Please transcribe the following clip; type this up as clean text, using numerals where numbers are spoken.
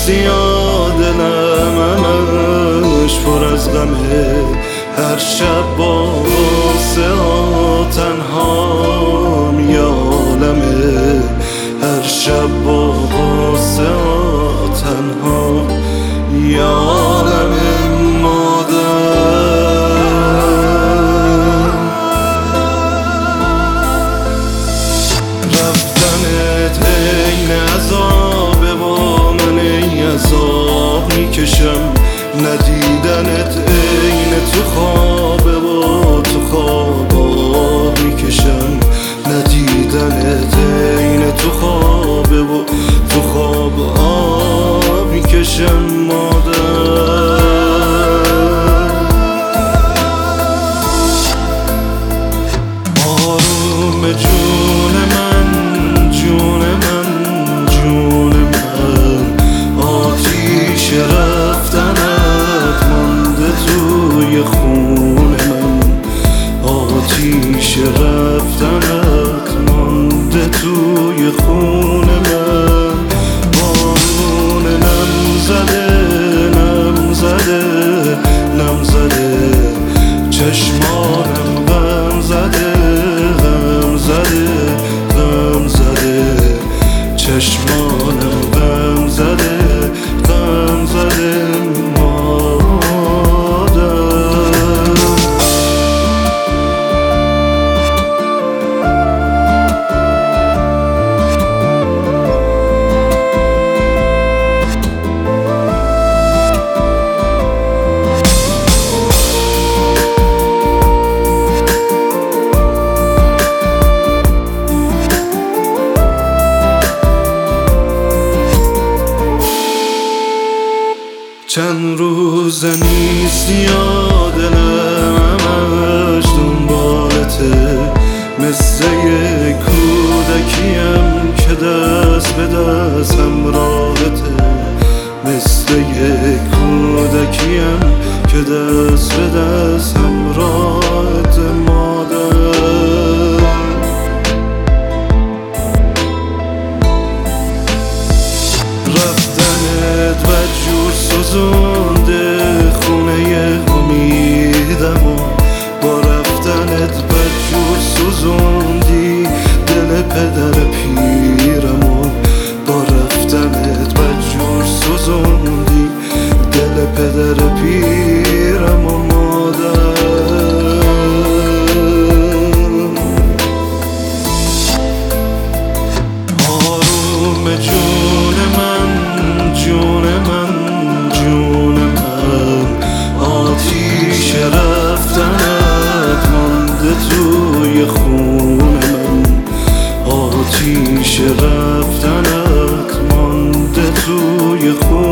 نیستی یا دلم همش پر از غمه، هر شب با غصه ها تنهام یا عالمه، هر شب با غصه ها تنها یا عالمه. عذاب میکشم ندیدنت عین تو خوابه و تو خواب میکشم ندیدنت عین تو خوابه و تو خواب آب میکشم. مادر آروم جون من جون من جون من، آتیش رفتنت مانده توی خون من، آتیش رفتنت مانده توی خون من. بارون نم زده نم زده نم زده، چشمانم غم زده غم زده غم زده، چشمانم غم زده غم زده. چند روز نیست یا دلم همش دنبالته، مثل یک کودکیم که دست به دست همراهته، مثل یک کودکیم که دست به دست همراهته. مادر رفتنت بدجور سوزونده خونه امیدم و با رفتنت بدجور سوزوندی دل پدر پیرم و با رفتنت بدجور سوزوندی دل پدر پیرم و. مادر آروم جون من جون من جون من، آتیش رفتنت مانده توی خون من، آتیش رفتنت مانده توی خون